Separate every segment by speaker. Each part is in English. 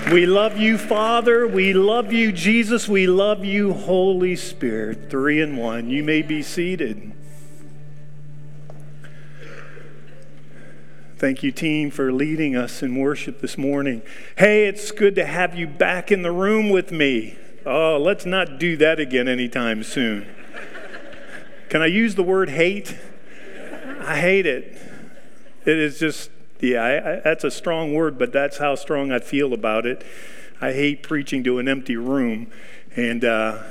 Speaker 1: We love you, Father. We love you, Jesus. We love you, Holy Spirit. 3 in 1. You may be seated. Thank you, team, for leading us in worship this morning. Hey, it's good to have you back in the room with me. Oh, let's not do that again anytime soon. Can I use the word hate? I hate it. It is just, that's a strong word, but that's how strong I feel about it. I hate preaching to an empty room. And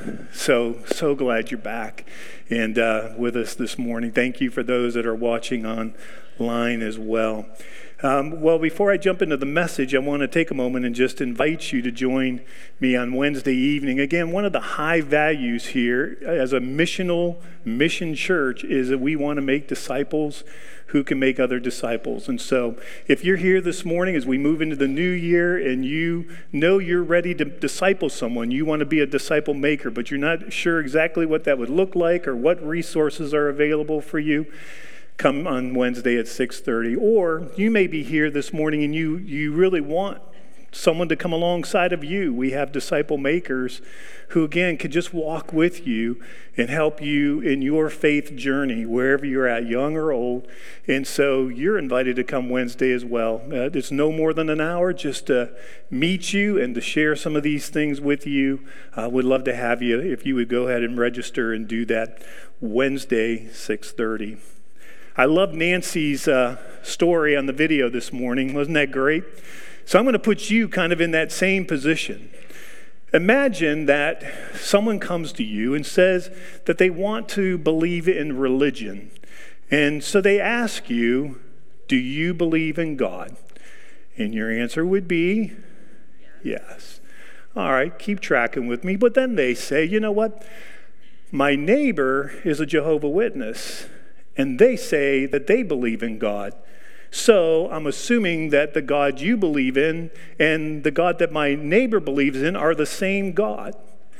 Speaker 1: so glad you're back and with us this morning. Thank you for those that are watching online as well. Well, before I jump into the message, I want to take a moment and just invite you to join me on Wednesday evening. Again, one of the high values here as a mission church is that we want to make disciples who can make other disciples. And so if you're here this morning as we move into the new year and you know you're ready to disciple someone, you want to be a disciple maker, but you're not sure exactly what that would look like or what resources are available for you, come on Wednesday at 6:30. Or you may be here this morning and you really want someone to come alongside of you. We have disciple makers who, again, could just walk with you and help you in your faith journey, wherever you're at, young or old. And so you're invited to come Wednesday as well. It's no more than an hour just to meet you and to share some of these things with you. Would love to have you if you would go ahead and register and do that Wednesday, 6:30. I love Nancy's story on the video this morning. Wasn't that great? So I'm going to put you kind of in that same position. Imagine that someone comes to you and says that they want to believe in religion. And so they ask you, do you believe in God? And your answer would be yes. All right, keep tracking with me. But then they say, you know what? My neighbor is a Jehovah's Witness, and they say that they believe in God. So I'm assuming that the God you believe in and the God that my neighbor believes in are the same God.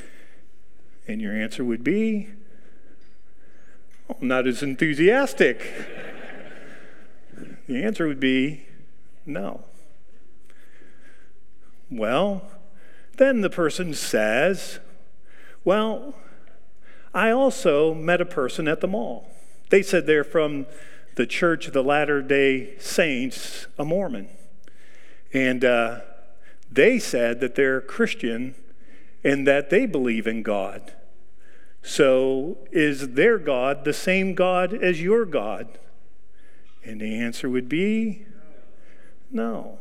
Speaker 1: And your answer would be, not as enthusiastic. The answer would be, no. Well, then the person says, well, I also met a person at the mall. They said they're from the Church of the Latter-day Saints, a Mormon. And they said that they're Christian and that they believe in God. So is their God the same God as your God? And the answer would be no.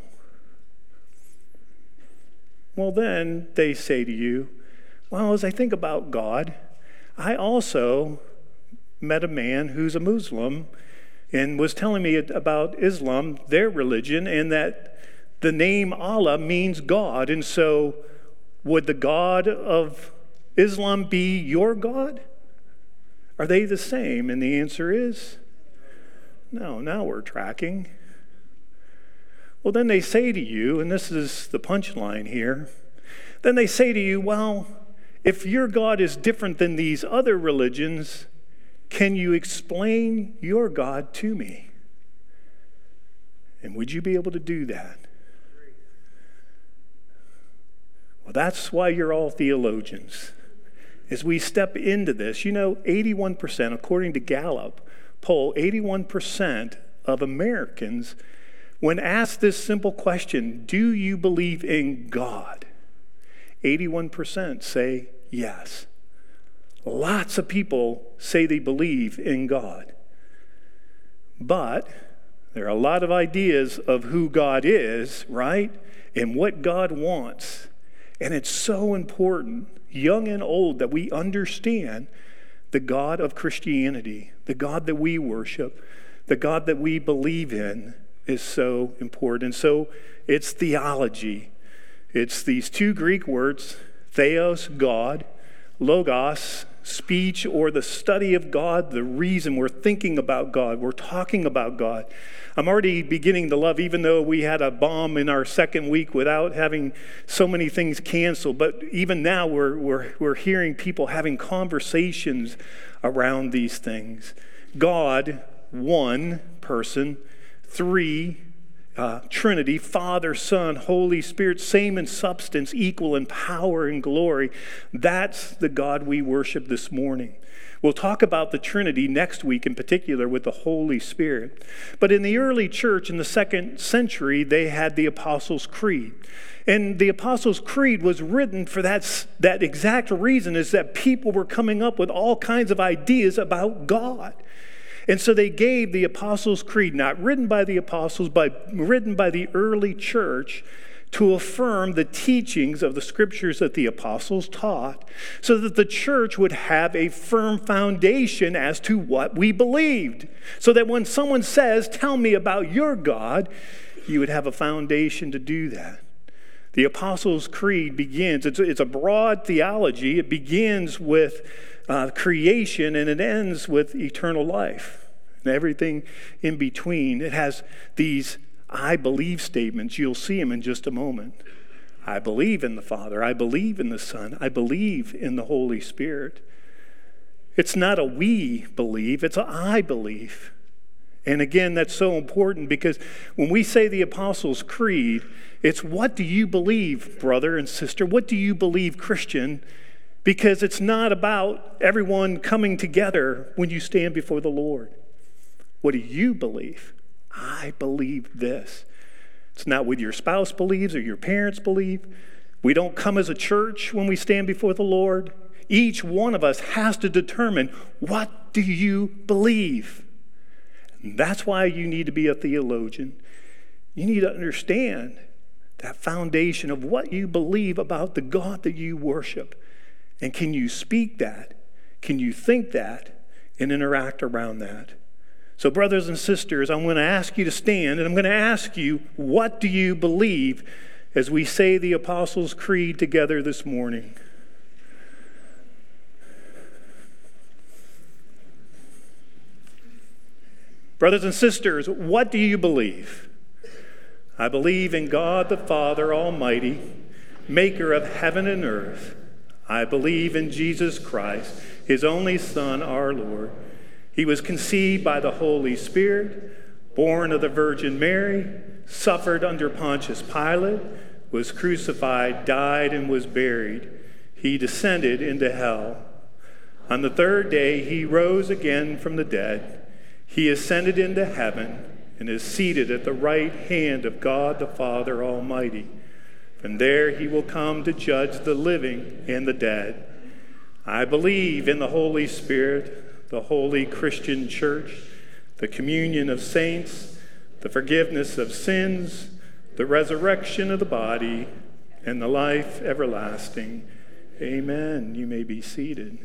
Speaker 1: Well, then they say to you, well, as I think about God, I also met a man who's a Muslim and was telling me about Islam, their religion, and that the name Allah means God. And so would the God of Islam be your God? Are they the same? And the answer is no. Now we're tracking. Well, then they say to you, and this is the punchline here, then they say to you, well, if your God is different than these other religions, can you explain your God to me? And would you be able to do that? Well, that's why you're all theologians. As we step into this, 81%, according to Gallup poll, 81% of Americans, when asked this simple question, do you believe in God? 81% say yes. Lots of people say they believe in God. But there are a lot of ideas of who God is, right? And what God wants. And it's so important, young and old, that we understand the God of Christianity, the God that we worship, the God that we believe in is so important. So it's theology. It's these two Greek words, theos, God, logos, speech or the study of God, the reason we're thinking about God, we're talking about God. I'm already beginning to love, even though we had a bomb in our second week without having so many things canceled, but even now we're hearing people having conversations around these things. God, one person, three Trinity, Father, Son, Holy Spirit, same in substance, equal in power and glory. That's the God we worship this morning. We'll talk about the Trinity next week in particular with the Holy Spirit. But in the early church in the 2nd century, they had the Apostles' Creed. And the Apostles' Creed was written for that exact reason, is that people were coming up with all kinds of ideas about God. And so they gave the Apostles' Creed, not written by the apostles, but written by the early church, to affirm the teachings of the scriptures that the apostles taught, so that the church would have a firm foundation as to what we believed. So that when someone says, "Tell me about your God," you would have a foundation to do that. The Apostles' Creed begins, it's a broad theology. It begins with creation and it ends with eternal life and everything in between. It has these I believe statements. You'll see them in just a moment. I believe in the Father. I believe in the Son. I believe in the Holy Spirit. It's not a we believe, it's a I believe. And again, that's so important because when we say the Apostles' Creed, it's what do you believe, brother and sister? What do you believe, Christian? Because it's not about everyone coming together when you stand before the Lord. What do you believe? I believe this. It's not what your spouse believes or your parents believe. We don't come as a church when we stand before the Lord. Each one of us has to determine, what do you believe? And that's why you need to be a theologian. You need to understand that foundation of what you believe about the God that you worship. And can you speak that? Can you think that and interact around that? So brothers and sisters, I'm going to ask you to stand, and I'm going to ask you, what do you believe as we say the Apostles' Creed together this morning? Brothers and sisters, what do you believe? I believe in God the Father Almighty, maker of heaven and earth. I believe in Jesus Christ, his only Son, our Lord. He was conceived by the Holy Spirit, born of the Virgin Mary, suffered under Pontius Pilate, was crucified, died, and was buried. He descended into hell. On the 3rd day, he rose again from the dead. He ascended into heaven and is seated at the right hand of God the Father Almighty. From there he will come to judge the living and the dead. I believe in the Holy Spirit, the holy Christian church, the communion of saints, the forgiveness of sins, the resurrection of the body, and the life everlasting. Amen. You may be seated.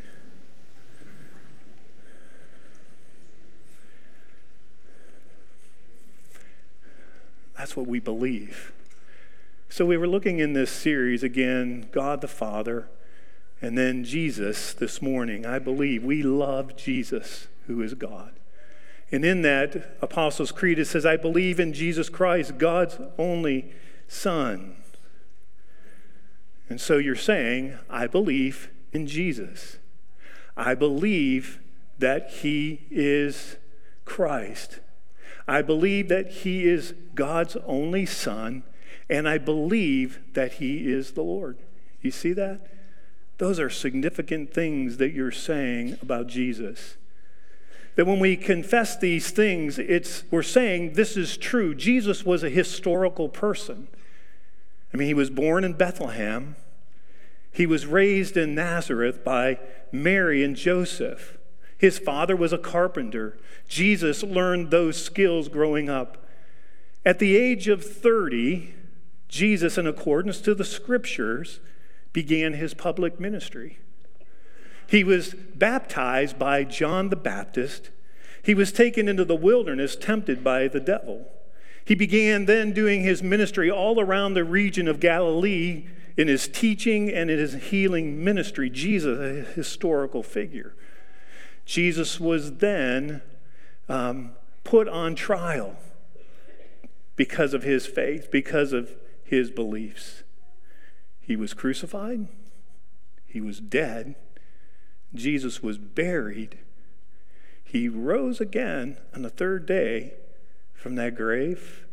Speaker 1: That's what we believe. So we were looking in this series again, God the Father, and then Jesus this morning. I believe we love Jesus, who is God. And in that Apostles' Creed, it says, I believe in Jesus Christ, God's only Son. And so you're saying, I believe in Jesus. I believe that he is Christ. I believe that he is God's only Son, and I believe that he is the Lord. You see that? Those are significant things that you're saying about Jesus. That when we confess these things, we're saying this is true. Jesus was a historical person. I mean, he was born in Bethlehem. He was raised in Nazareth by Mary and Joseph. His father was a carpenter. Jesus learned those skills growing up. At the age of 30, Jesus, in accordance to the scriptures, began his public ministry. He was baptized by John the Baptist. He was taken into the wilderness, tempted by the devil. He began then doing his ministry all around the region of Galilee in his teaching and in his healing ministry. Jesus, a historical figure. Jesus was then put on trial because of his faith, because of his beliefs. He was crucified. He was dead. Jesus was buried. He rose again on the 3rd day from that grave.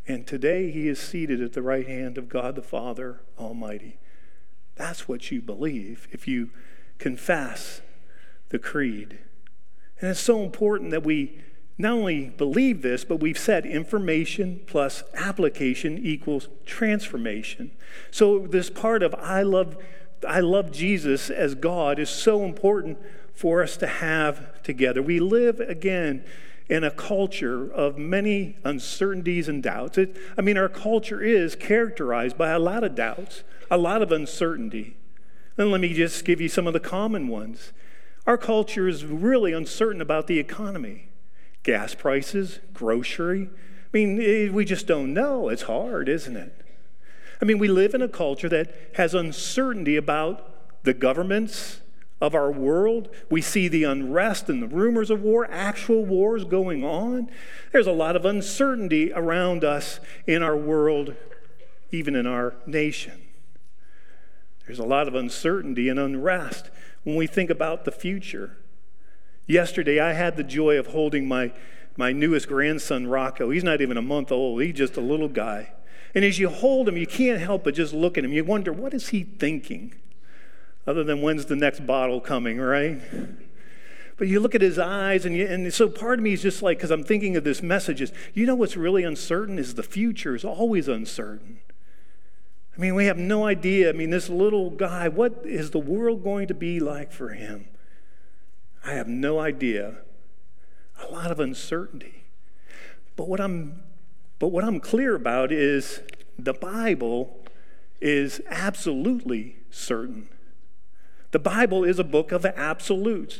Speaker 1: And today he is seated at the right hand of God the Father Almighty. That's what you believe if you confess the creed. And it's so important that we not only believe this, but we've said information plus application equals transformation. So this part of I love Jesus as God is so important for us to have together. We live, again, in a culture of many uncertainties and doubts. Our culture is characterized by a lot of doubts, a lot of uncertainty. And let me just give you some of the common ones. Our culture is really uncertain about the economy. Gas prices, grocery. We just don't know. It's hard, isn't it? We live in a culture that has uncertainty about the governments of our world. We see the unrest and the rumors of war, actual wars going on. There's a lot of uncertainty around us in our world, even in our nation. There's a lot of uncertainty and unrest when we think about the future. Yesterday, I had the joy of holding my newest grandson, Rocco. He's not even a month old. He's just a little guy. And as you hold him, you can't help but just look at him. You wonder, what is he thinking? Other than when's the next bottle coming, right? But you look at his eyes, and so part of me is just like, because I'm thinking of this message, is, what's really uncertain is the future is always uncertain. We have no idea. This little guy, what is the world going to be like for him? I have no idea. A lot of uncertainty. But what I'm clear about is the Bible is absolutely certain. The Bible is a book of absolutes.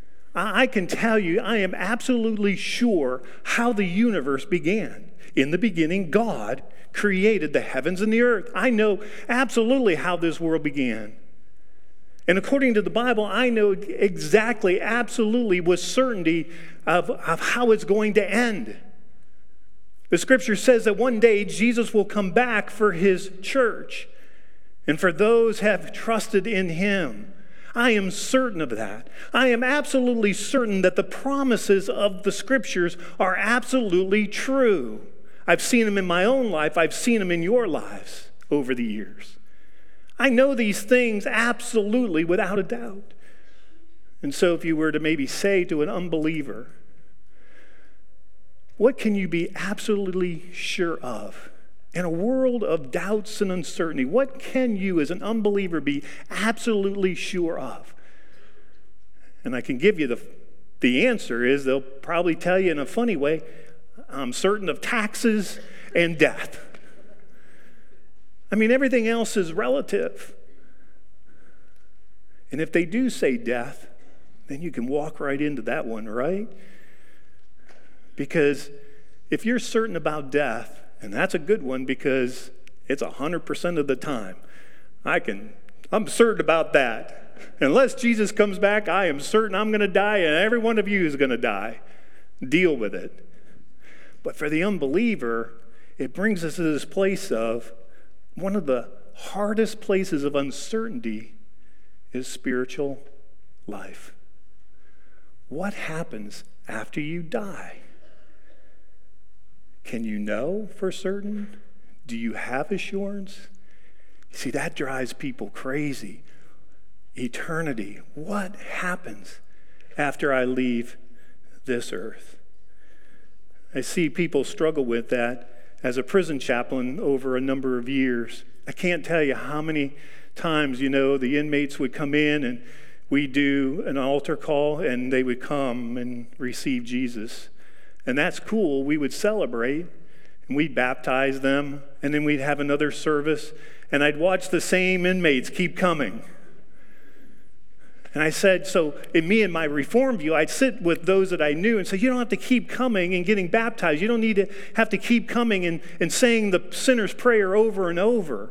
Speaker 1: I can tell you, I am absolutely sure how the universe began. In the beginning, God created the heavens and the earth. I know absolutely how this world began. And according to the Bible, I know exactly, absolutely, with certainty of how it's going to end. The scripture says that one day Jesus will come back for his church and for those who have trusted in him. I am certain of that. I am absolutely certain that the promises of the scriptures are absolutely true. I've seen them in my own life. I've seen them in your lives over the years. I know these things absolutely without a doubt. And so if you were to maybe say to an unbeliever, what can you be absolutely sure of? In a world of doubts and uncertainty, what can you as an unbeliever be absolutely sure of? And I can give you the answer is they'll probably tell you in a funny way, I'm certain of taxes and death. Everything else is relative. And if they do say death, then you can walk right into that one, right? Because if you're certain about death, and that's a good one because it's 100% of the time. I'm certain about that. Unless Jesus comes back, I am certain I'm going to die, and every one of you is going to die. Deal with it. But for the unbeliever, it brings us to this place of one of the hardest places of uncertainty is spiritual life. What happens after you die? Can you know for certain? Do you have assurance? See, that drives people crazy. Eternity. What happens after I leave this earth? I see people struggle with that. As a prison chaplain over a number of years, I can't tell you how many times, the inmates would come in and we'd do an altar call and they would come and receive Jesus. And that's cool. We would celebrate and we'd baptize them and then we'd have another service and I'd watch the same inmates keep coming. And I said, so in me and my Reformed view, I'd sit with those that I knew and say, you don't have to keep coming and getting baptized. You don't need to have to keep coming and saying the sinner's prayer over and over.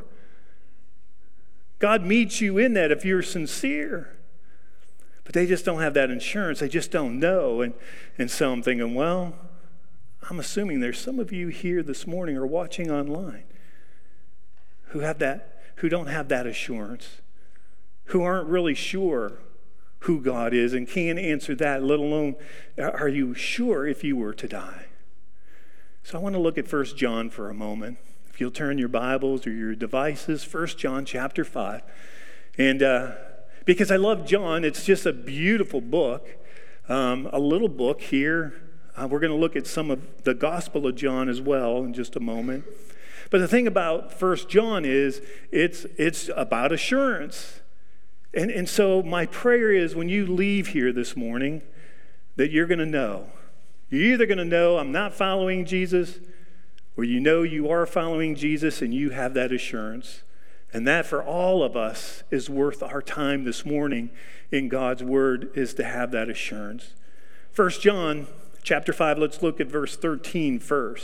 Speaker 1: God meets you in that if you're sincere. But they just don't have that insurance. They just don't know. And so I'm thinking, well, I'm assuming there's some of you here this morning or watching online who don't have that assurance, who aren't really sure who God is and can't answer that, let alone are you sure if you were to die? So I want to look at 1 John for a moment. If you'll turn your Bibles or your devices, 1 John chapter 5. And because I love John, it's just a beautiful book, a little book here. We're going to look at some of the Gospel of John as well in just a moment. But the thing about 1 John is it's about assurance. And so my prayer is when you leave here this morning that you're going to know. You're either going to know I'm not following Jesus, or you know you are following Jesus and you have that assurance. And that for all of us is worth our time this morning in God's Word, is to have that assurance. 1 John chapter 5, let's look at verse 13 first.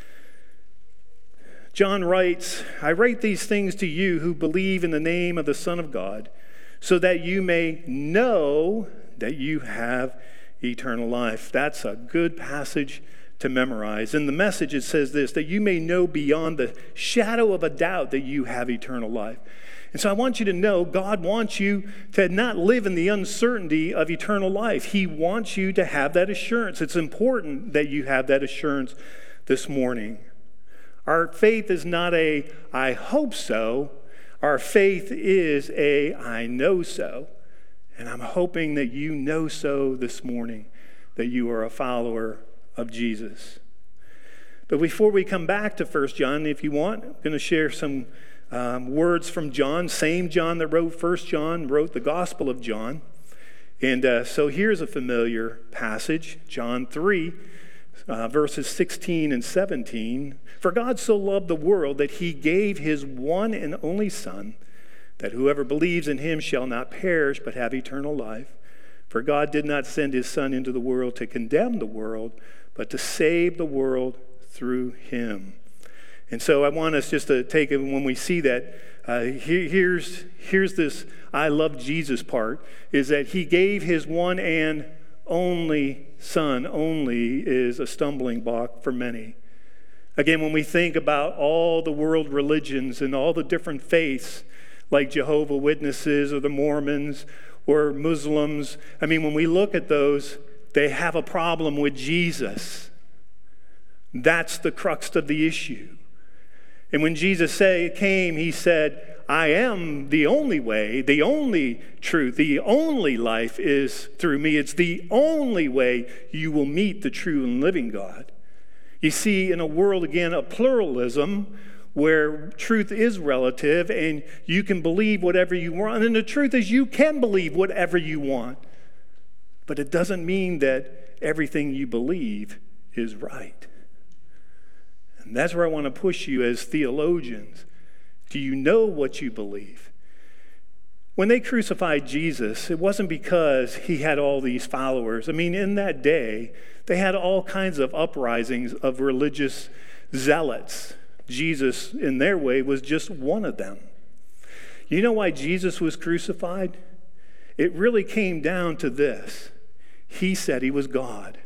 Speaker 1: John writes, I write these things to you who believe in the name of the Son of God, so that you may know that you have eternal life. That's a good passage to memorize. In the Message, it says this, that you may know beyond the shadow of a doubt that you have eternal life. And so I want you to know God wants you to not live in the uncertainty of eternal life. He wants you to have that assurance. It's important that you have that assurance this morning. Our faith is not a I hope so. Our faith is a I know so. And I'm hoping that you know so this morning, that you are a follower of Jesus. But before we come back to 1 John, if you want, I'm going to share some words from John. Same John that wrote 1 John wrote the Gospel of John. And so here's a familiar passage, John 3, verses 16 and 17. For God so loved the world that he gave his one and only Son, that whoever believes in him shall not perish but have eternal life. For God did not send his Son into the world to condemn the world, but to save the world through him. And so I want us just to take it when we see that, here's this I love Jesus part, is that he gave his one and only Son. Only is a stumbling block for many. Again, when we think about all the world religions and all the different faiths, like Jehovah's Witnesses or the Mormons or Muslims, I mean, when we look at those, they have a problem with Jesus. That's the crux of the issue. And when Jesus came, he said, I am the only way, the only truth, the only life is through me. It's the only way you will meet the true and living God. You see, in a world, again, of pluralism, where truth is relative and you can believe whatever you want. And the truth is you can believe whatever you want. But it doesn't mean that everything you believe is right. And that's where I want to push you as theologians. Do you know what you believe? When they crucified Jesus, it wasn't because he had all these followers. I mean, in that day, they had all kinds of uprisings of religious zealots. Jesus, in their way, was just one of them. You know why Jesus was crucified? It really came down to this. He said he was God.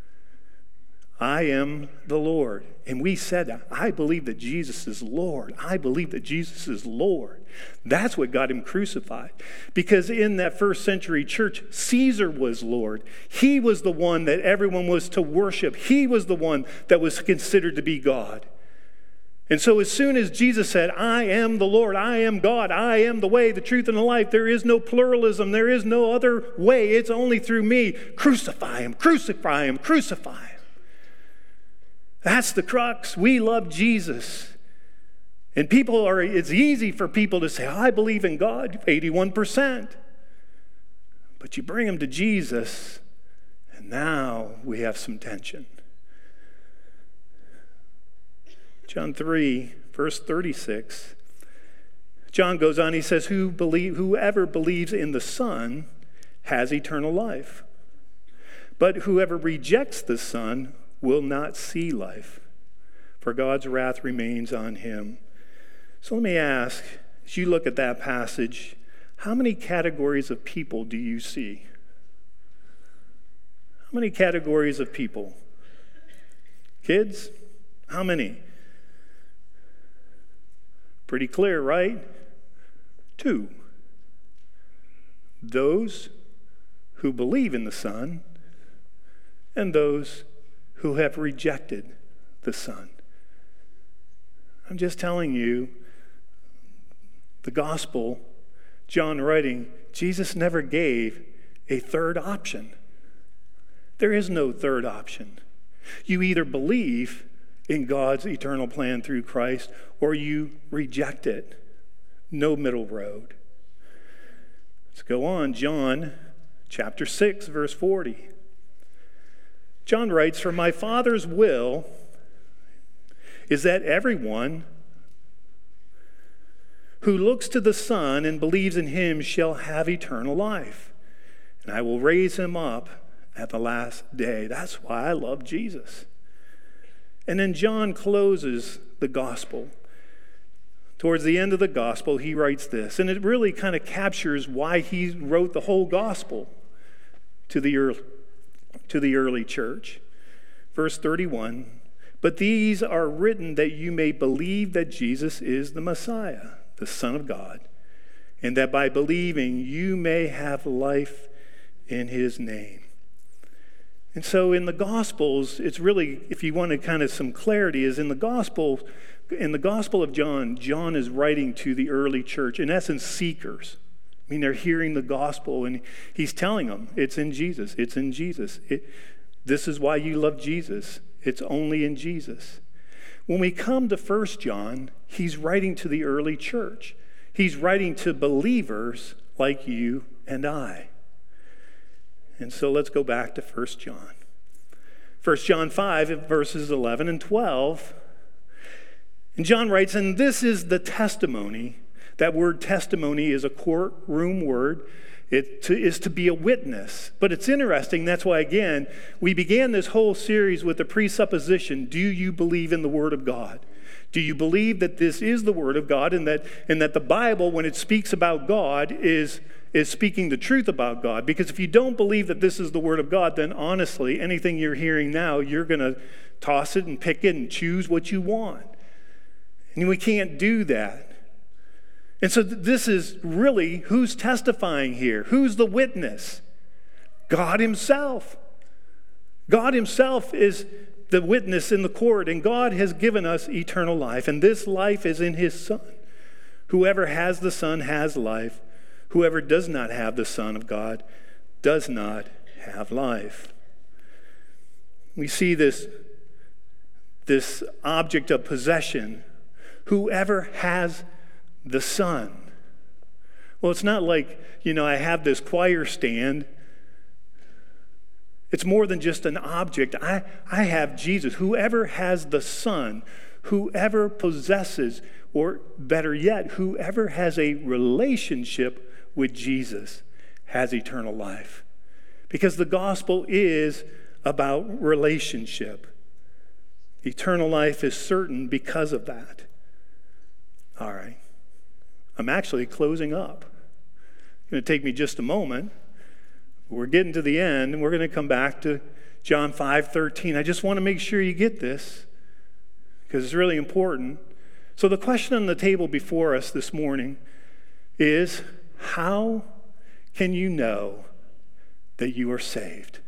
Speaker 1: I am the Lord. And we said, I believe that Jesus is Lord. I believe that Jesus is Lord. That's what got him crucified. Because in that first century church, Caesar was Lord. He was the one that everyone was to worship. He was the one that was considered to be God. And so as soon as Jesus said, I am the Lord, I am God, I am the way, the truth, and the life, there is no pluralism, there is no other way, it's only through me. Crucify him, crucify him, crucify him. That's the crux. We love Jesus. And it's easy for people to say, I believe in God, 81%. But you bring them to Jesus, and now we have some tension. John 3, verse 36. John goes on, he says, whoever believes in the Son has eternal life. But whoever rejects the Son will not see life, for God's wrath remains on him. So let me ask, as you look at that passage, how many categories of people do you see? How many categories of people? Kids? How many? Pretty clear, right? 2. Those who believe in the Son and those who have rejected the Son. I'm just telling you, the gospel, John writing, Jesus never gave a third option. There is no third option. You either believe in God's eternal plan through Christ or you reject it. No middle road. Let's go on. John chapter 6, verse 40. John writes, "For my Father's will is that everyone who looks to the Son and believes in him shall have eternal life. And I will raise him up at the last day." That's why I love Jesus. And then John closes the gospel. Towards the end of the gospel, he writes this, and it really kind of captures why he wrote the whole gospel to the early church. Verse 31, "But these are written that you may believe that Jesus is the Messiah, the Son of God, and that by believing you may have life in his name." And so in the Gospels, it's really, if you want kind of some clarity, is in the Gospel of John, John is writing to the early church, in essence, seekers. I mean, they're hearing the gospel, and he's telling them, it's in Jesus, it's in Jesus. This is why you love Jesus. It's only in Jesus. When we come to 1 John, he's writing to the early church. He's writing to believers like you and I. And so let's go back to 1 John. 1 John 5, verses 11 and 12. And John writes, "And this is the testimony." That word testimony is a courtroom word. It is to be a witness. But it's interesting, that's why, again, we began this whole series with the presupposition, do you believe in the Word of God? Do you believe that this is the Word of God and that the Bible, when it speaks about God, is speaking the truth about God? Because if you don't believe that this is the Word of God, then honestly, anything you're hearing now, you're going to toss it and pick it and choose what you want. And we can't do that. And so this is really who's testifying here. Who's the witness? God himself. God himself is the witness in the court, and God has given us eternal life, and this life is in his Son. Whoever has the Son has life. Whoever does not have the Son of God does not have life. We see this object of possession. Whoever has the Son. Well, it's not like, I have this choir stand. It's more than just an object. I have Jesus. Whoever has the Son, whoever possesses, or better yet, whoever has a relationship with Jesus has eternal life. Because the gospel is about relationship. Eternal life is certain because of that. All right. I'm actually closing up. It's going to take me just a moment. We're getting to the end, and we're going to come back to John 5:13. I just want to make sure you get this, because it's really important. So the question on the table before us this morning is, how can you know that you are saved?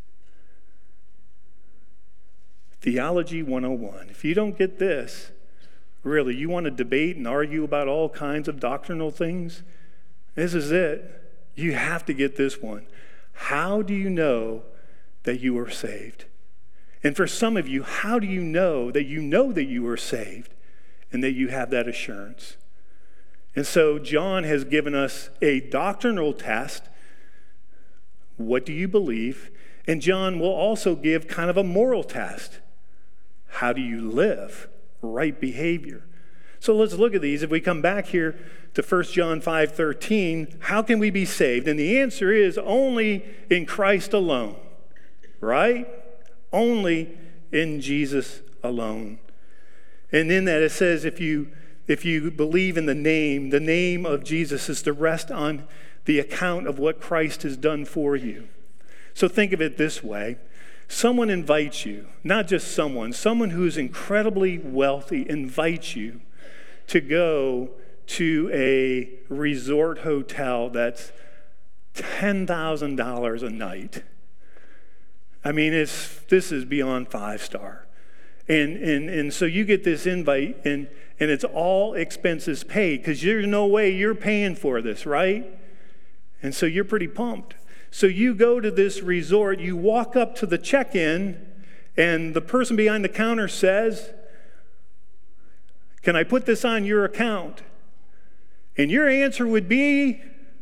Speaker 1: Theology 101. If you don't get this, really, you want to debate and argue about all kinds of doctrinal things? This is it. You have to get this one. How do you know that you are saved? And for some of you, how do you know that you are saved and that you have that assurance? And so John has given us a doctrinal test. What do you believe? And John will also give kind of a moral test. How do you live? Right behavior. So let's look at these. If we come back here to 1 John 5:13, how can we be saved? And the answer is only in Christ alone. Right? Only in Jesus alone. And in that it says if you believe in the name of Jesus is to rest on the account of what Christ has done for you. So think of it this way. Someone invites you, not just someone who's incredibly wealthy invites you to go to a resort hotel that's $10,000 a night. I mean, this is beyond 5-star. And so you get this invite, and it's all expenses paid, because there's no way you're paying for this, right? And so you're pretty pumped. So you go to this resort, you walk up to the check-in, and the person behind the counter says, "Can I put this on your account?" And your answer would be,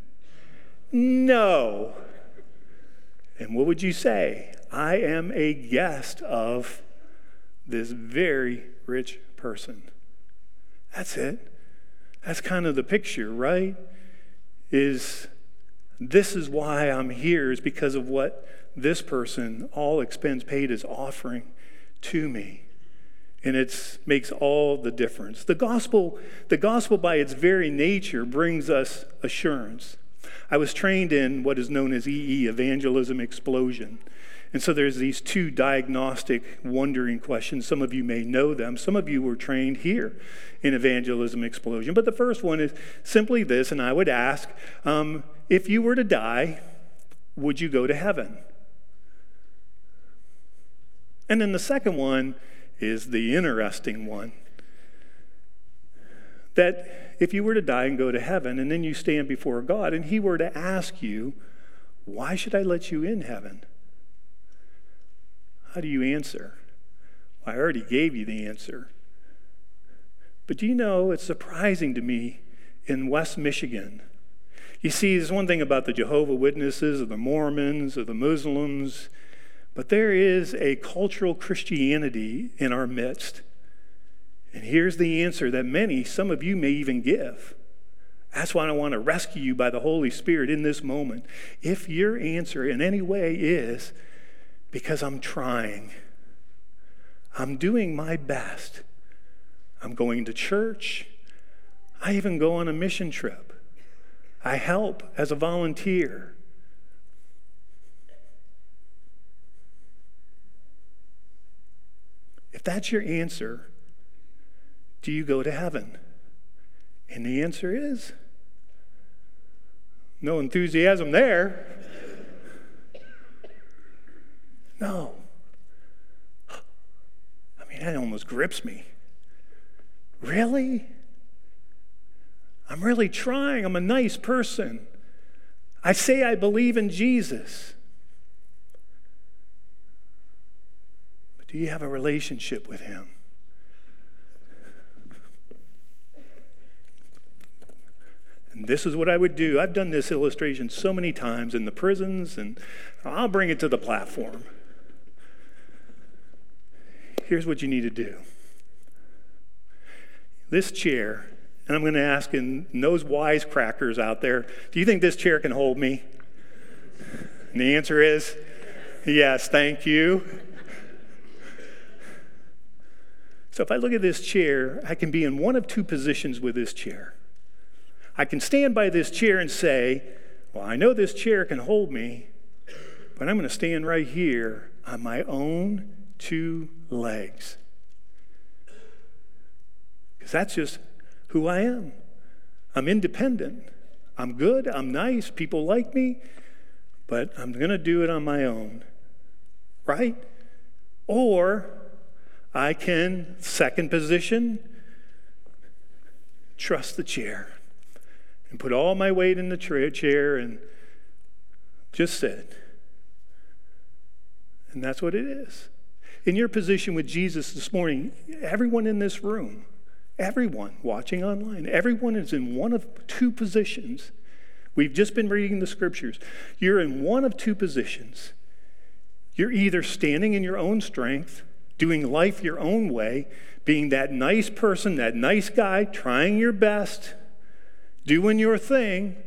Speaker 1: "No." And what would you say? "I am a guest of this very rich person." That's it. That's kind of the picture, right? This is why I'm here, is because of what this person, all expense paid, is offering to me. And it makes all the difference. The gospel by its very nature brings us assurance. I was trained in what is known as EE, Evangelism Explosion. And so there's these two diagnostic wondering questions. Some of you may know them. Some of you were trained here in Evangelism Explosion. But the first one is simply this, and I would ask, if you were to die, would you go to heaven? And then the second one is the interesting one. That if you were to die and go to heaven, and then you stand before God, and he were to ask you, "Why should I let you in heaven?" How do you answer? Well, I already gave you the answer. But do you know, it's surprising to me in West Michigan. You see, there's one thing about the Jehovah's Witnesses or the Mormons or the Muslims, but there is a cultural Christianity in our midst. And here's the answer that some of you may even give. That's why I want to rescue you by the Holy Spirit in this moment. If your answer in any way is, "Because I'm trying, I'm doing my best, I'm going to church, I even go on a mission trip, I help as a volunteer," if that's your answer, do you go to heaven? And the answer is no enthusiasm there. No. I mean, that almost grips me. Really? I'm really trying. I'm a nice person. I say I believe in Jesus. But do you have a relationship with him? And this is what I would do. I've done this illustration so many times in the prisons, and I'll bring it to the platform. Here's what you need to do. This chair, and I'm going to ask in those wisecrackers out there, do you think this chair can hold me? And the answer is yes, thank you. So if I look at this chair, I can be in one of two positions with this chair. I can stand by this chair and say, well, I know this chair can hold me, but I'm going to stand right here on my own two legs. Because that's just who I am. I'm independent. I'm good. I'm nice. People like me. But I'm going to do it on my own. Right? Or I can, second position, trust the chair and put all my weight in the chair and just sit. And that's what it is. In your position with Jesus this morning, everyone in this room, everyone watching online, everyone is in one of two positions. We've just been reading the scriptures. You're in one of two positions. You're either standing in your own strength, doing life your own way, being that nice person, that nice guy, trying your best, doing your thing,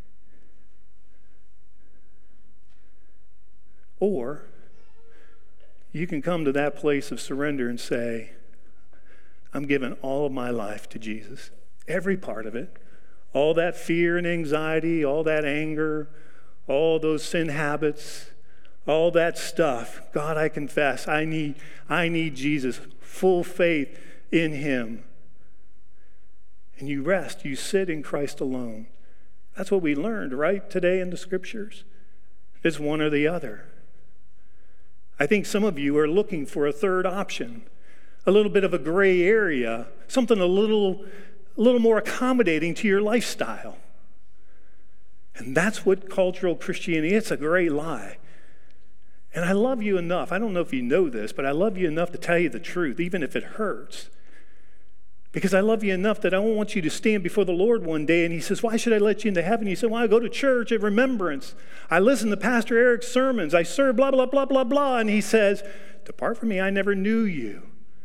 Speaker 1: or you can come to that place of surrender and say, I'm giving all of my life to Jesus, every part of it, all that fear and anxiety, all that anger, all those sin habits, all that stuff. God, I confess, I need Jesus, full faith in him. And you rest, you sit in Christ alone. That's what we learned, right, today in the scriptures. It's one or the other. I think some of you are looking for a third option. a little bit of a gray area, something a little more accommodating to your lifestyle. And that's what cultural Christianity is. It's a great lie. And I love you enough. I don't know if you know this, but I love you enough to tell you the truth, even if it hurts. Because I love you enough that I don't want you to stand before the Lord one day and he says, why should I let you into heaven? You say, well, I go to church at remembrance. I listen to Pastor Eric's sermons. I serve blah, blah, blah, blah, blah. And he says, depart from me, I never knew you.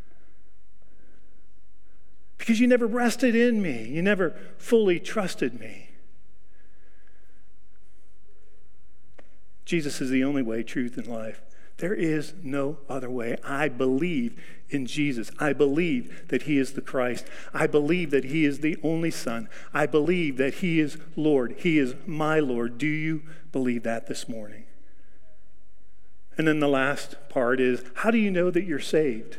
Speaker 1: Because you never rested in me. You never fully trusted me. Jesus is the only way, truth, and life. There is no other way. I believe in Jesus. I believe that he is the Christ. I believe that he is the only Son. I believe that he is Lord. He is my Lord. Do you believe that this morning? And then the last part is, how do you know that you're saved?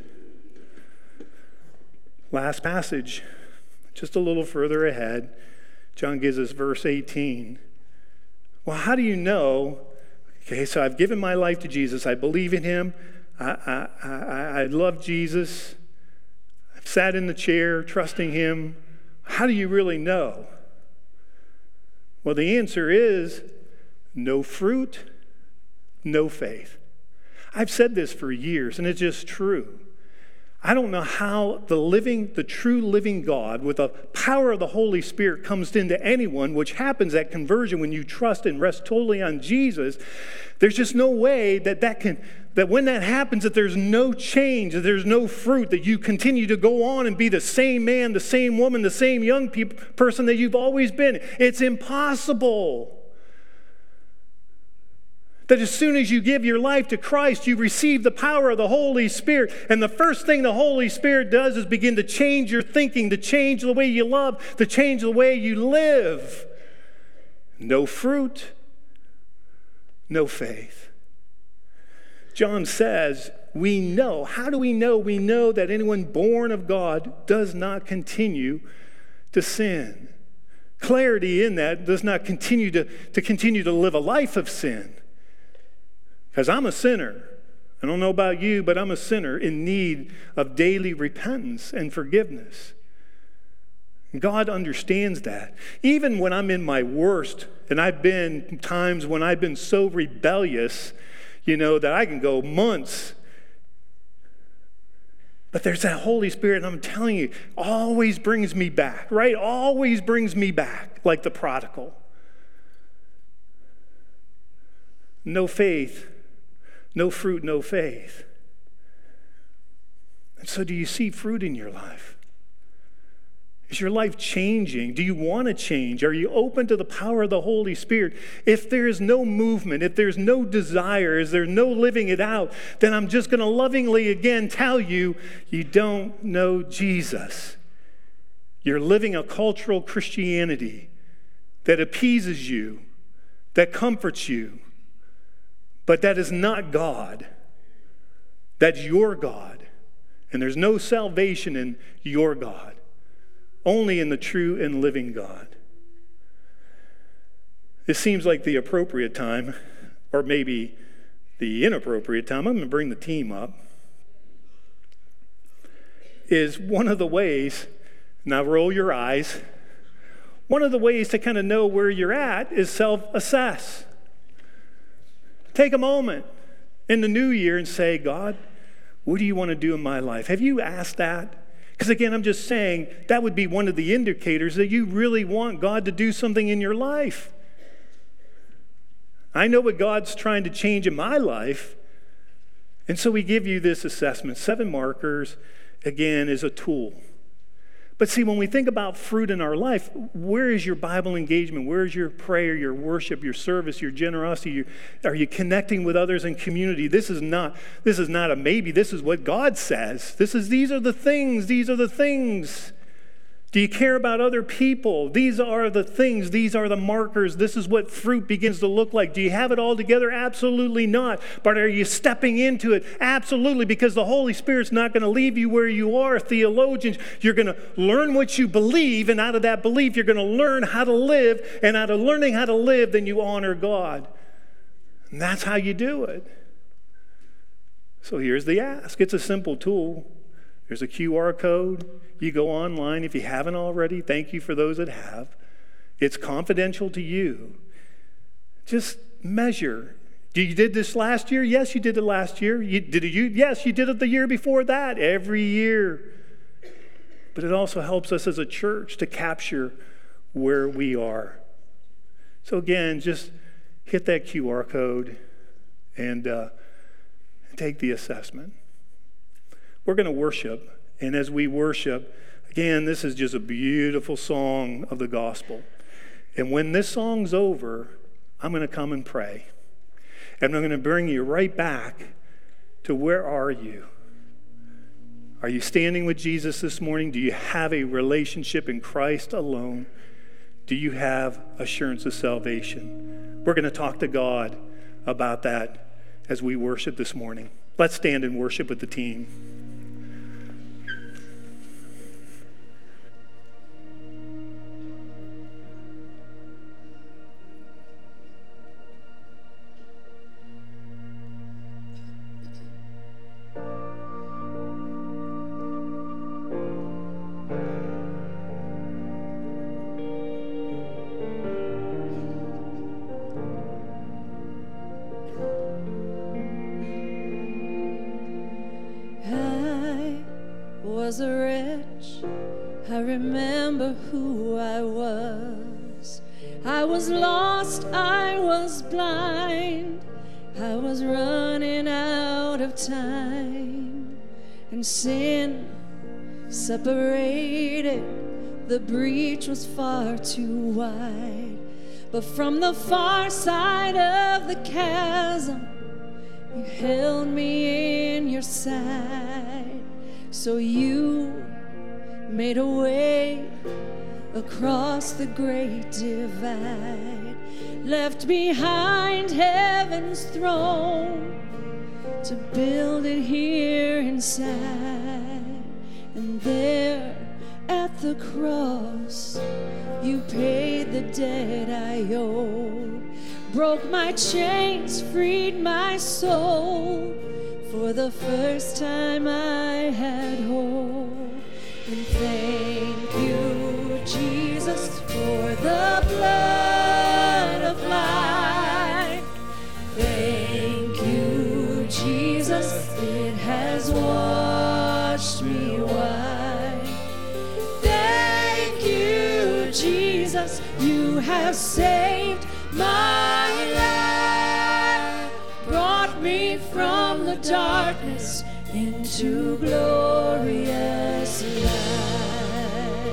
Speaker 1: Last passage, just a little further ahead, John gives us verse 18. Well, how do you know? Okay, so I've given my life to Jesus. I believe in him. I love Jesus. I've sat in the chair trusting him. How do you really know? Well, the answer is no fruit, no faith. I've said this for years, and it's just true. I don't know how the true living God with the power of the Holy Spirit comes into anyone, which happens at conversion when you trust and rest totally on Jesus. There's just no way that when that happens, that there's no change, that there's no fruit, that you continue to go on and be the same man, the same woman, the same young person that you've always been. It's impossible. That as soon as you give your life to Christ, you receive the power of the Holy Spirit. And the first thing the Holy Spirit does is begin to change your thinking, to change the way you love, to change the way you live. No fruit, no faith. John says, we know. How do we know? We know that anyone born of God does not continue to sin. Clarity in that does not continue to live a life of sin. Because I'm a sinner. I don't know about you, but I'm a sinner in need of daily repentance and forgiveness. God understands that. Even when I'm in my worst, and I've been times when I've been so rebellious, that I can go months. But there's that Holy Spirit, and I'm telling you, always brings me back, right? Always brings me back, like the prodigal. No faith. No fruit, no faith. And so do you see fruit in your life? Is your life changing? Do you want to change? Are you open to the power of the Holy Spirit? If there is no movement, if there's no desire, if there's no living it out, then I'm just going to lovingly again tell you, you don't know Jesus. You're living a cultural Christianity that appeases you, that comforts you. But that is not God. That's your God. And there's no salvation in your God. Only in the true and living God. This seems like the appropriate time, or maybe the inappropriate time. I'm going to bring the team up. Is one of the ways, now roll your eyes, one of the ways to kind of know where you're at is self-assess. Take a moment in the new year and say, God, what do you want to do in my life? Have you asked that? Because again, I'm just saying that would be one of the indicators that you really want God to do something in your life. I know what God's trying to change in my life. And so we give you this assessment. 7 markers, again, is a tool. But see, when we think about fruit in our life, where is your Bible engagement? Where is your prayer, your worship, your service, your generosity? Are you connecting with others in community? This is not a maybe. This is what God says. These are the things. Do you care about other people? These are the things. These are the markers. This is what fruit begins to look like. Do you have it all together? Absolutely not. But are you stepping into it? Absolutely, because the Holy Spirit's not going to leave you where you are. Theologians, you're going to learn what you believe, and out of that belief, you're going to learn how to live, and out of learning how to live, then you honor God. And that's how you do it. So here's the ask. It's a simple tool. There's a QR code. You go online if you haven't already. Thank you for those that have. It's confidential to you. Just measure. You did this last year? Yes, you did it last year. Yes, you did it the year before that. Every year. But it also helps us as a church to capture where we are. So again, just hit that QR code and take the assessment. We're going to worship, and as we worship, again, this is just a beautiful song of the gospel. And when this song's over, I'm going to come and pray. And I'm going to bring you right back to where are you? Are you standing with Jesus this morning? Do you have a relationship in Christ alone? Do you have assurance of salvation? We're going to talk to God about that as we worship this morning. Let's stand and worship with the team.
Speaker 2: Was a wretch, I remember who I was. I was lost, I was blind, I was running out of time, and sin separated, the breach was far too wide. But from the far side of the chasm, you held me in your side. So you made a way across the great divide, left behind heaven's throne to build it here inside. And there at the cross, you paid the debt I owed, broke my chains, freed my soul. For the first time I had hope. And thank you, Jesus, for the blood of life. Thank you, Jesus, it has washed me white. Thank you, Jesus, you have saved my life, brought me from the darkness into glorious light.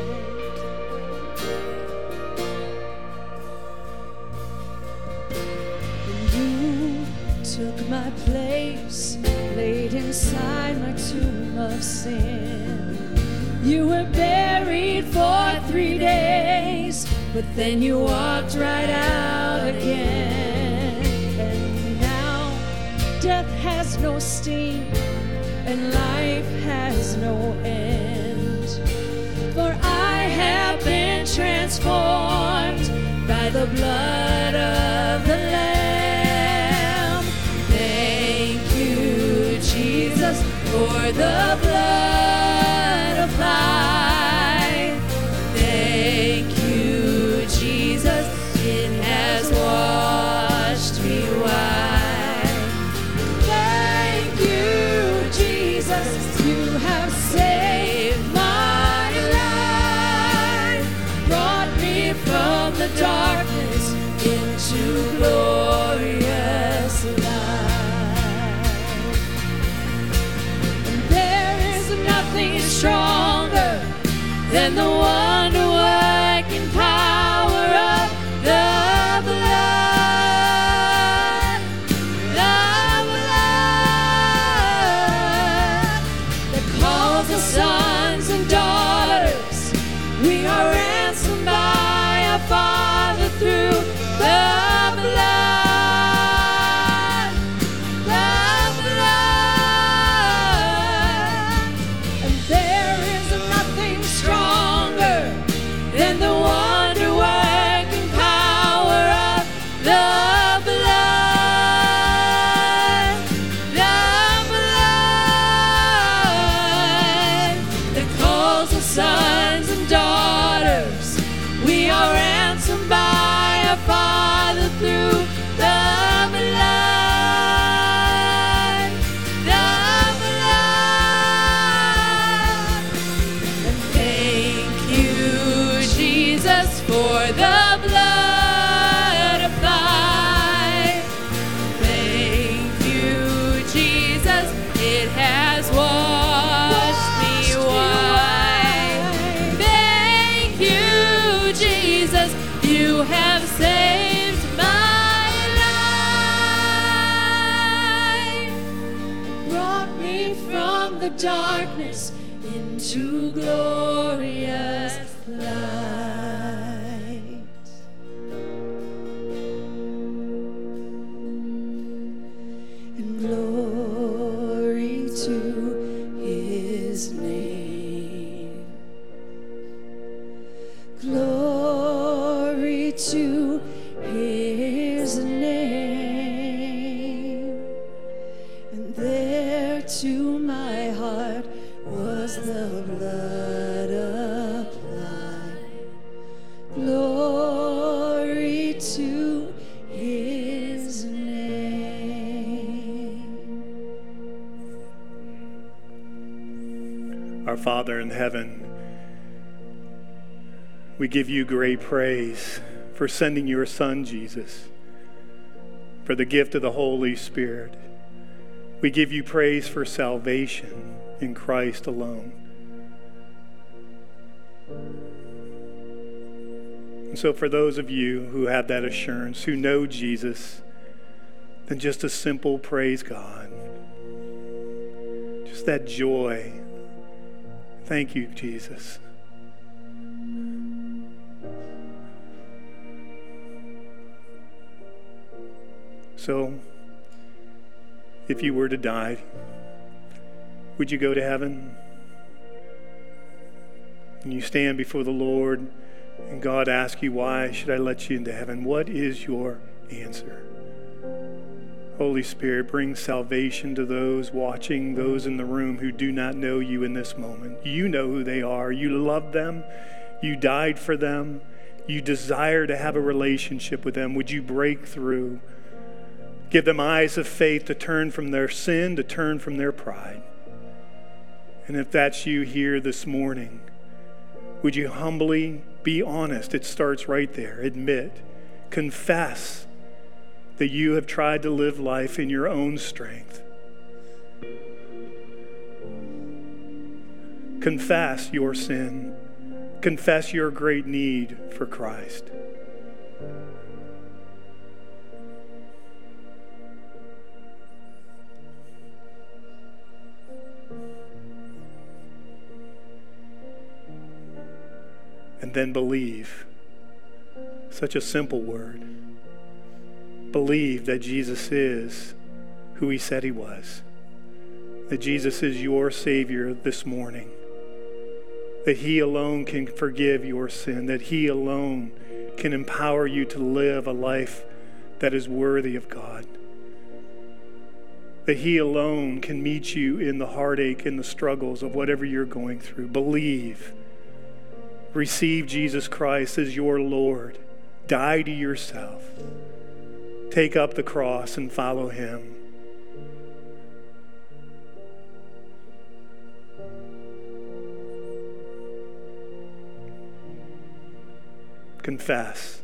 Speaker 2: And you took my place, laid inside my tomb of sin. You were buried for 3 days, but then you walked right out again. And now death has no sting, and life has no end. For I have been transformed by the blood of the Lamb. Thank you, Jesus, for the blood of life. Thank you, Jesus, it has washed me white. Thank you, Jesus, you have saved my life, brought me from the darkness into glorious light. And there is nothing stronger than the wonder working power of the blood, that calls us sons and daughters. We are ransomed by our Father through the blood, and there is nothing stronger for the blood applied. Thank you, Jesus, it has washed me white. Thank you, Jesus, you have saved my life. Brought me from the darkness into glorious light. And glory to his name. Glory to his name. And there to my heart was the blood applied. Glory to his name.
Speaker 1: Our Father in heaven, we give you great praise for sending your Son, Jesus, for the gift of the Holy Spirit. We give you praise for salvation in Christ alone. And so for those of you who have that assurance, who know Jesus, then just a simple praise God. Just that joy. Thank you, Jesus. So, if you were to die, would you go to heaven? And you stand before the Lord, and God asks you, why should I let you into heaven? What is your answer? Holy Spirit, bring salvation to those watching, those in the room who do not know you in this moment. You know who they are. You love them. You died for them. You desire to have a relationship with them. Would you break through? Give them eyes of faith to turn from their sin, to turn from their pride. And if that's you here this morning, would you humbly be honest? It starts right there. Admit, confess that you have tried to live life in your own strength. Confess your sin. Confess your great need for Christ. And then believe. Such a simple word. Believe that Jesus is who he said he was. That Jesus is your Savior this morning. That he alone can forgive your sin. That he alone can empower you to live a life that is worthy of God. That he alone can meet you in the heartache and the struggles of whatever you're going through. Believe. Receive Jesus Christ as your Lord. Die to yourself. Take up the cross and follow him. Confess.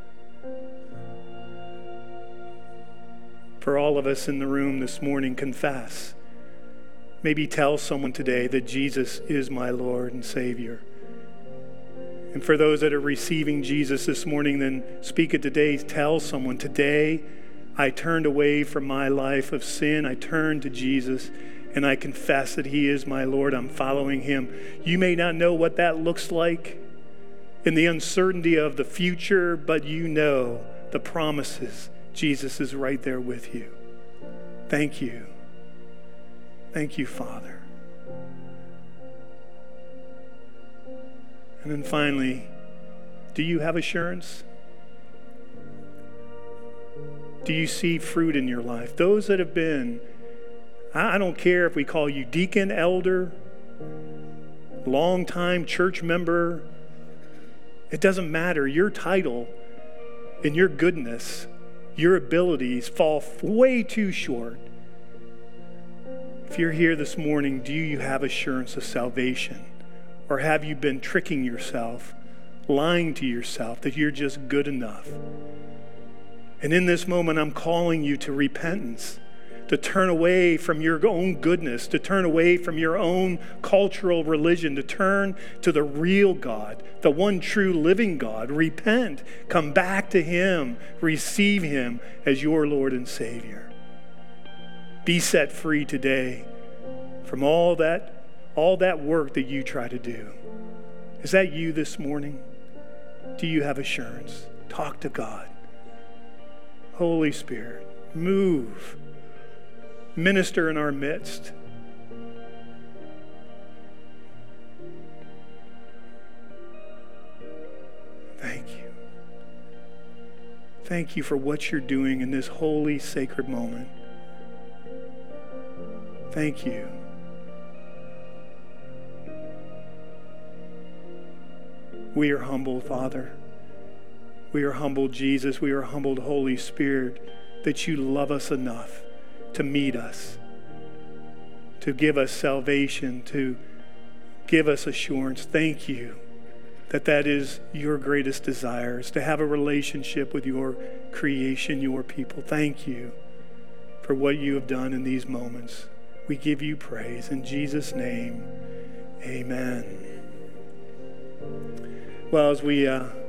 Speaker 1: For all of us in the room this morning, confess. Maybe tell someone today that Jesus is my Lord and Savior. And for those that are receiving Jesus this morning, then speak it today. Tell someone, today I turned away from my life of sin. I turned to Jesus and I confess that he is my Lord. I'm following him. You may not know what that looks like in the uncertainty of the future, but you know the promises. Jesus is right there with you. Thank you. Thank you, Father. And then finally, do you have assurance? Do you see fruit in your life? Those that have been, I don't care if we call you deacon, elder, longtime church member, it doesn't matter. Your title and your goodness, your abilities fall way too short. If you're here this morning, do you have assurance of salvation? Or have you been tricking yourself lying to yourself that you're just good enough. And in this moment, I'm calling you to repentance, to turn away from your own goodness, to turn away from your own cultural religion, to turn to the real God, the one true living God. Repent, come back to Him, receive Him as your Lord and Savior. Be set free today from all that work that you try to do. Is that you this morning? Do you have assurance? Talk to God. Holy Spirit, move. Minister in our midst. Thank you. Thank you for what you're doing in this holy, sacred moment. Thank you. We are humbled, Father. We are humbled, Jesus. We are humbled, Holy Spirit, that you love us enough to meet us, to give us salvation, to give us assurance. Thank you that is your greatest desire, is to have a relationship with your creation, your people. Thank you for what you have done in these moments. We give you praise. In Jesus' name, amen. Well, as we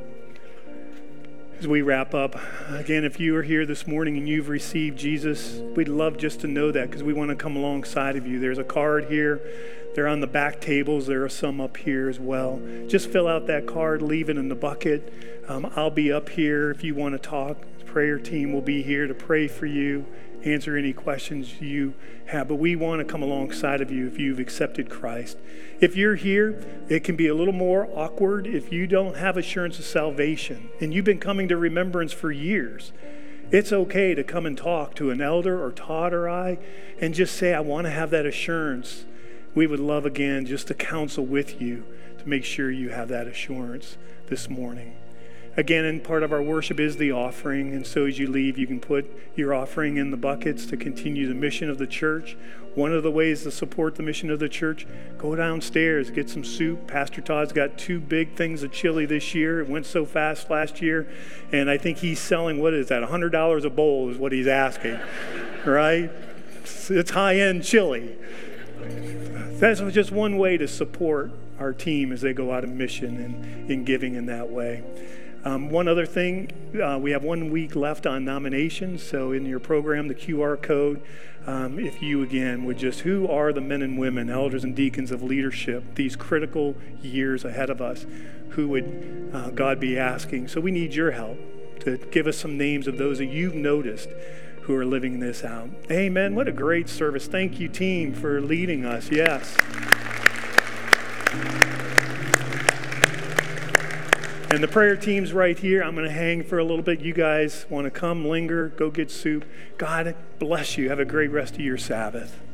Speaker 1: wrap up, again, if you are here this morning and you've received Jesus, we'd love just to know that, because we want to come alongside of you. There's a card here. They're on the back tables. There are some up here as well. Just fill out that card, leave it in the bucket. I'll be up here if you want to talk. The prayer team will be here to pray for you, answer any questions you have. But we want to come alongside of you if you've accepted Christ. If you're here, it can be a little more awkward if you don't have assurance of salvation and you've been coming to Remembrance for years. It's okay to come and talk to an elder or Todd or I and just say, I want to have that assurance. We would love, again, just to counsel with you to make sure you have that assurance this morning. Again, and part of our worship is the offering, and so as you leave, you can put your offering in the buckets to continue the mission of the church. One of the ways to support the mission of the church, go downstairs, get some soup. Pastor Todd's got 2 big things of chili this year. It went so fast last year, and I think he's selling, what is that, $100 a bowl is what he's asking, right? It's high-end chili. That's just one way to support our team as they go out on mission and in giving in that way. One other thing, we have 1 week left on nominations. So in your program, the QR code, if you again would just, who are the men and women, elders and deacons of leadership, these critical years ahead of us, who would God be asking? So we need your help to give us some names of those that you've noticed who are living this out. Amen. What a great service. Thank you, team, for leading us. Yes. And the prayer team's right here. I'm going to hang for a little bit. You guys want to come, linger, go get soup. God bless you. Have a great rest of your Sabbath.